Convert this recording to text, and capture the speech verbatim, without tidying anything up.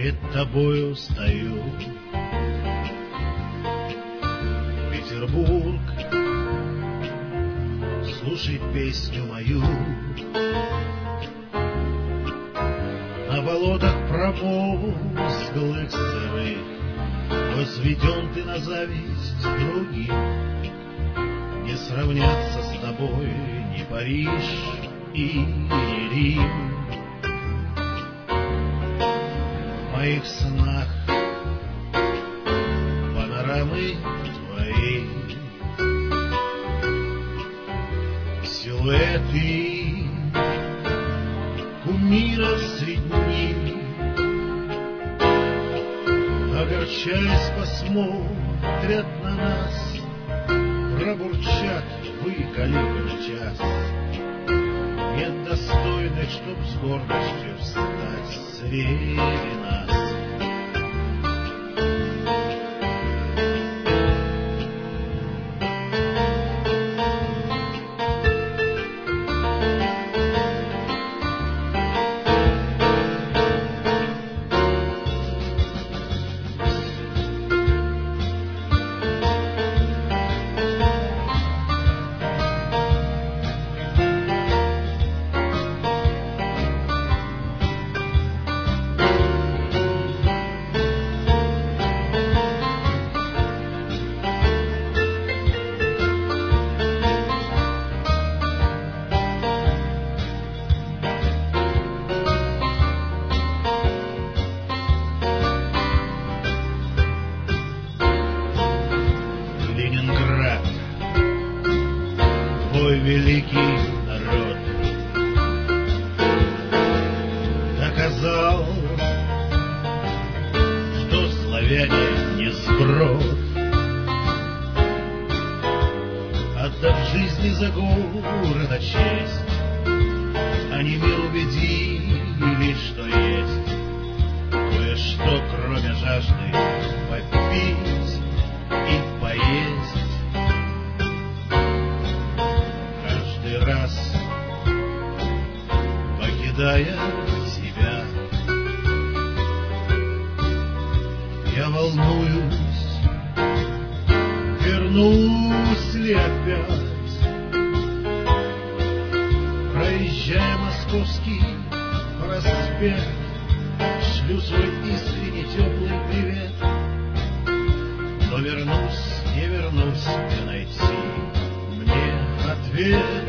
Перед тобою стою, Петербург, слушай песню мою. На болотах промозглых сырых возведен ты на зависть другим. Не сравнятся с тобой ни Париж и ни Рим. В моих снах панорамы твои, силуэты кумиров средни. Огорчаясь, посмотрят на нас, пробурчат: вы, коллега, час. Нет достойных, чтоб с гордостью встать среди нас. Ленинград, твой великий народ, доказал, что славяне не сброд. Отдав жизни за города честь, они мир убедили, что есть кое-что, кроме жажды попить и поесть. Каждый раз, покидая тебя, я волнуюсь, вернусь ли опять. Проезжая Московский проспект, шлю свой искренне теплый привет. Но вернусь, не вернусь, где найти мне ответ.